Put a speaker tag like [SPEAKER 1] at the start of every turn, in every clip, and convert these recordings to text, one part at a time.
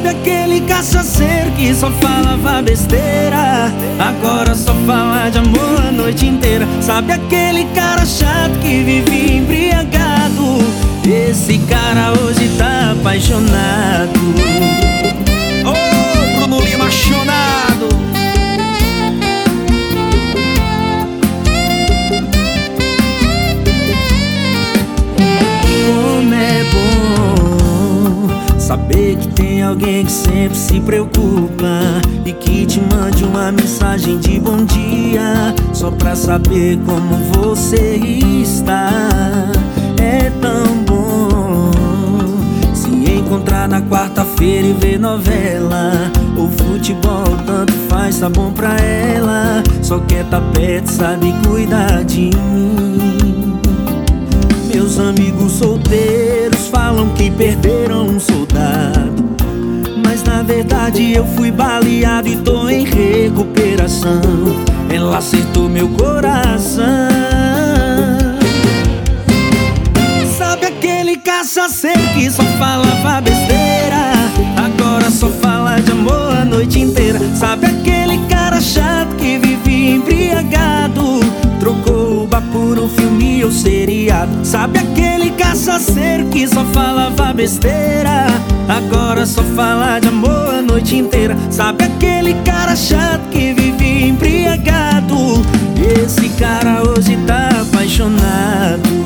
[SPEAKER 1] Sabe aquele cachaceiro que só falava besteira, agora só fala de amor a noite inteira? Sabe aquele cara chato que vive embriagado? Esse cara hoje tá apaixonado.
[SPEAKER 2] Ô, Bruno Lima apaixonado.
[SPEAKER 1] Como é bom saber que tem alguém que sempre se preocupa e que te mande uma mensagem de bom dia, só pra saber como você está. É tão bom se encontrar na quarta-feira e ver novela ou futebol, tanto faz, tá bom pra ela. Só quer tá perto, sabe cuidar de mim. Meus amigos solteiros falam que perderam um soldado, mas na verdade eu fui baleado e tô em recuperação. Ela acertou meu coração. Sabe aquele cachaceiro que só falava besteira, agora só fala de amor a noite inteira? Sabe aquele cara chato que vive embriagado, trocou o bar por um filme ou seriado? Sabe aquele cachaceiro que só falava besteira, agora só fala de amor a noite inteira? Sabe aquele cara chato que vive embriagado? Esse cara hoje tá apaixonado.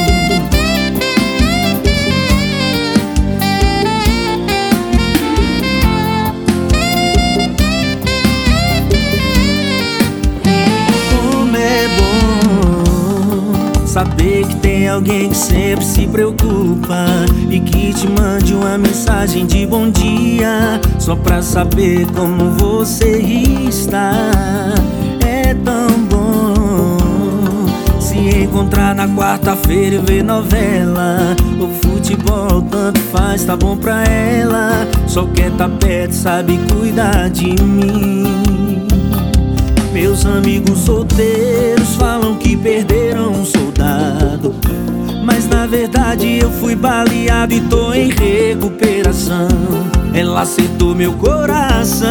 [SPEAKER 1] Saber que tem alguém que sempre se preocupa e que te mande uma mensagem de bom dia, só pra saber como você está. É tão bom se encontrar na quarta-feira e ver novela ou futebol, tanto faz, tá bom pra ela. Só quer tá perto, sabe cuidar de mim. Meus amigos solteiros falam que perderam um soldado, mas na verdade eu fui baleado e tô em recuperação. Ela acertou meu coração.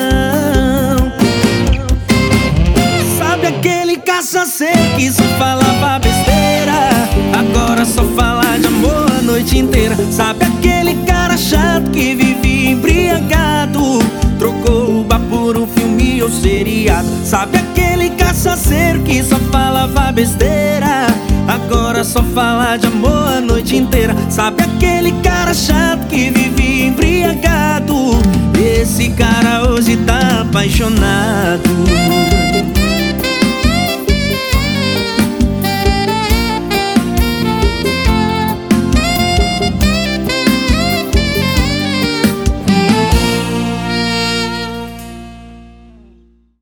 [SPEAKER 1] Sabe aquele cachaceiro que só falava besteira, agora só fala de amor a noite inteira? Sabe aquele cara chato que vive embriagado, trocou o bar por um filme ou seriado? Sabe aquele cachaceiro que só falava besteira, agora só fala de amor a noite inteira? Sabe aquele cara chato que vive embriagado? Esse cara hoje tá apaixonado.